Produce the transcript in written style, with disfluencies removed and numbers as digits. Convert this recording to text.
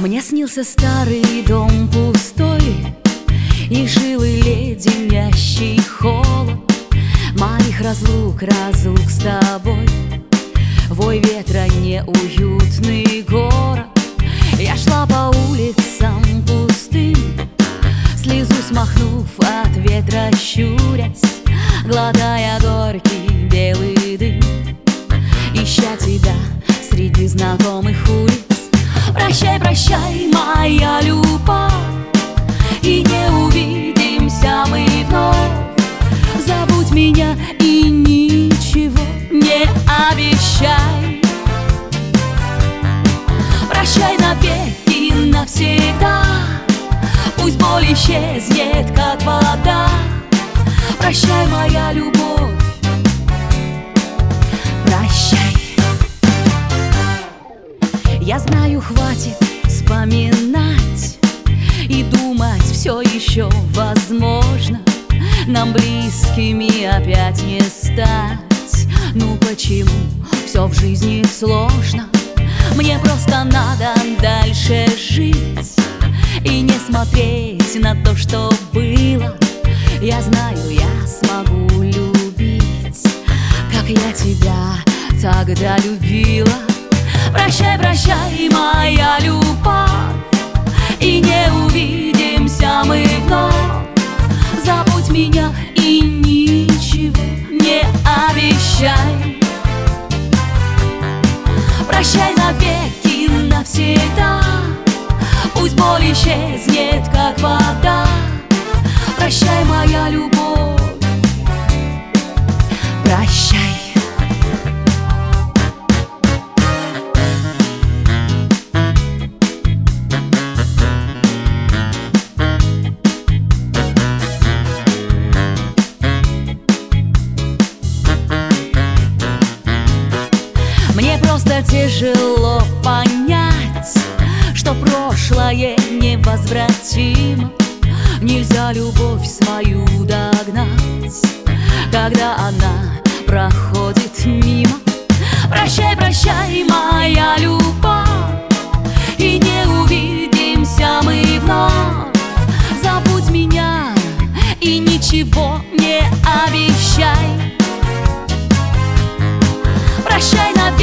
Мне снился старый дом пустой, и жилы леденящий холод моих разлук, разлук с тобой. Вой ветра, неуютный город. Я шла по улицам пустым, слезу смахнув от ветра, щурясь, глотая горький белый дым, ища тебя среди знакомых улиц. Прощай, прощай, моя любовь, и не увидимся мы вновь. Забудь меня и ничего не обещай. Прощай навеки, навсегда, пусть боль исчезнет, как вода. Прощай, моя любовь, прощай. Я знаю, хватит вспоминать и думать, все еще возможно нам близкими опять не стать. Ну почему все в жизни сложно? Мне просто надо дальше жить и не смотреть на то, что было. Я знаю, я смогу любить, как я тебя тогда любила. Прощай, прощай, моя любовь, и не увидимся мы вновь. Забудь меня и ничего не обещай. Прощай навеки, навсегда, пусть боль исчезнет, как вода. Прощай, моя любовь, прощай. Мне просто тяжело понять, что прошлое невозвратимо. Нельзя любовь свою догнать, когда она проходит мимо. Прощай, прощай, моя любовь, и не увидимся мы вновь. Забудь меня и ничего не обещай. Прощай навеки.